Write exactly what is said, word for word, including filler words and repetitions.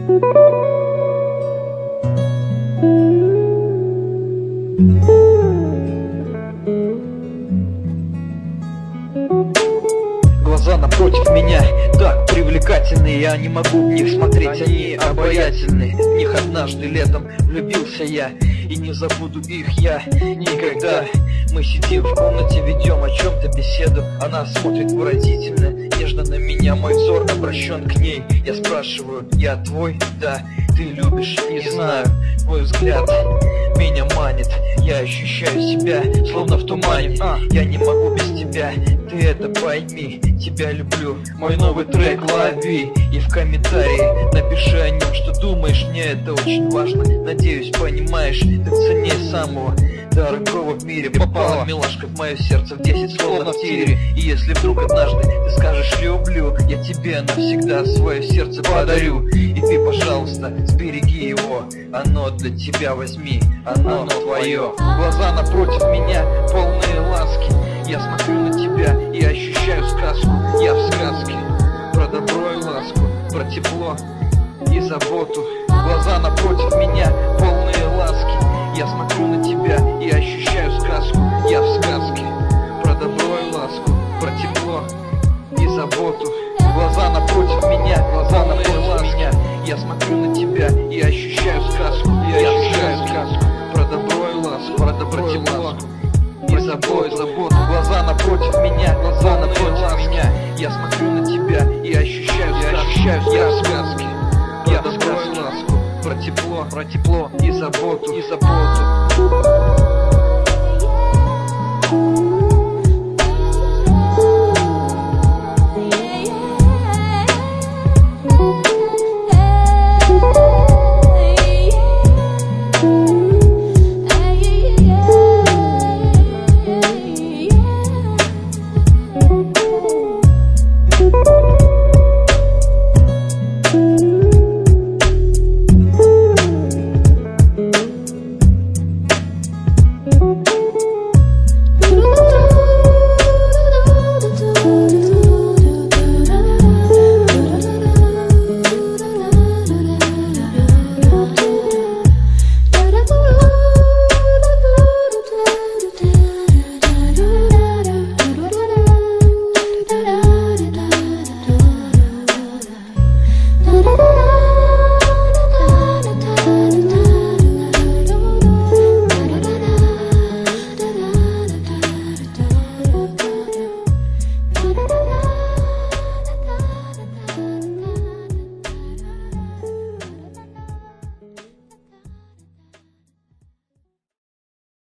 Глаза напротив меня так привлекательны, я не могу в них смотреть, они обаятельны. В них однажды летом влюбился я, и не забуду их я никогда. Мы сидим в комнате, ведем о чем-то беседу. Она смотрит выразительно, нежно на меня, мой взор обращен к ней. Я спрашиваю: я твой? Да. Ты любишь? Не знаю. Твой взгляд меня манит, я ощущаю себя словно в тумане. Я не могу без тебя, ты это пойми. Тебя люблю, мой новый трек лови. И в комментарии напиши о нем, что думаешь, мне это очень важно. Надеюсь, понимаешь, ты ценнее самого дорогого в мире. Попала милашка в мое сердце в десять, словно в тире. И если вдруг однажды ты скажешь люблю, я тебе навсегда свое сердце подарю. И ты, пожалуйста, сбереги его, оно для тебя возьми, оно твое. Глаза напротив меня полные ласки, я смотрю на тебя и ощущаю сказку. Я в сказке про добро и ласку, про тепло и заботу. Глаза напротив меня полные ласки, я смотрю на тебя и ощущаю сказку. Я в сказке про добро и ласку, про тепло и заботу. Глаза напротив меня, глаза напротив меня, я смотрю на тебя и ощущаю сказку. Я ощущаю сказку про добро и ласку, про добро и ласку и заботу, заботу. Глаза напротив меня, глаза напротив меня, я смотрю на тебя и ощущаю, я ощущаю, я в сказке, я в сказке, про тепло, про тепло и заботу, и заботу.